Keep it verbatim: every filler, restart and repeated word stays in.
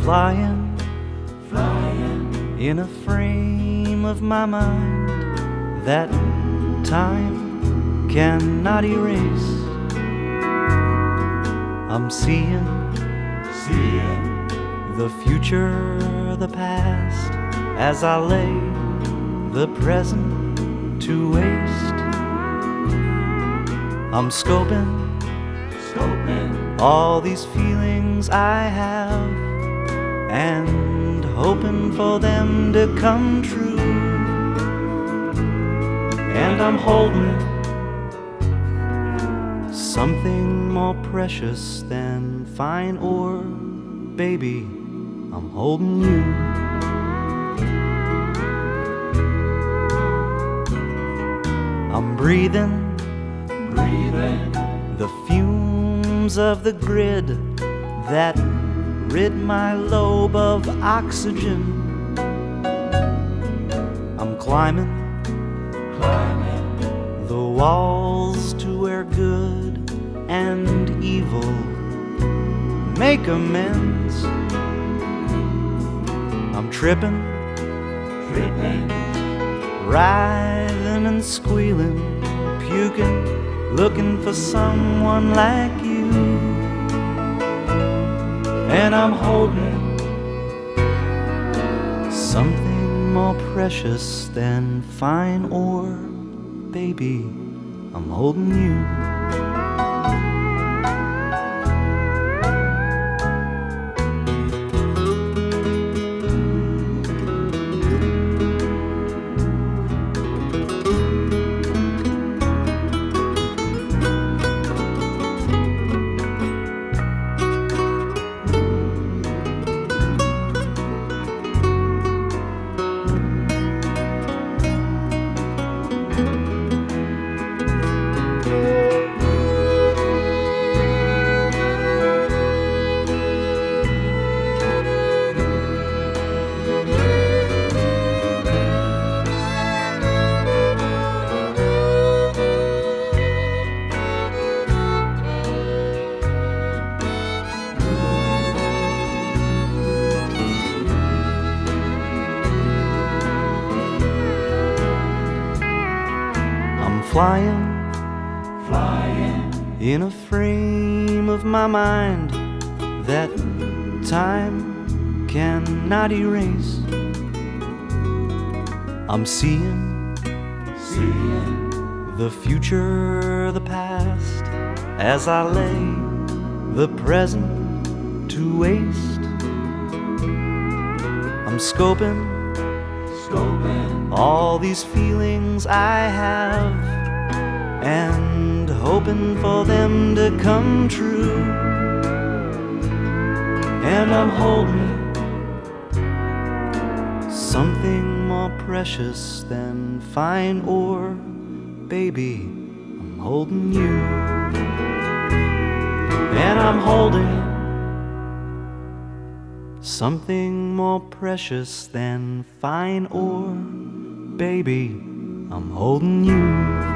flying, flying in a frame of my mind that time cannot erase. I'm seeing, seeing the future, the past, as I lay the present to waste. I'm scoping, scoping all these feelings I have and hoping for them to come true. And I'm holding something more precious than fine ore, baby, I'm holding you. I'm breathing, breathing the fumes of the grid that rid my lobe of oxygen. I'm climbing, climbing the walls to where good and evil make amends. I'm tripping, tripping, writhing and squealing, puking, looking for someone like you. And I'm holding something more precious than fine ore, baby, I'm holding you. Flying, flying in a frame of my mind that time cannot erase. I'm seeing, seeing the future, the past, as I lay the present to waste. I'm scoping, scoping all these feelings I have and hoping for them to come true. And I'm holding something more precious than fine ore, baby, I'm holding you. And I'm holding something more precious than fine ore, baby, I'm holding you.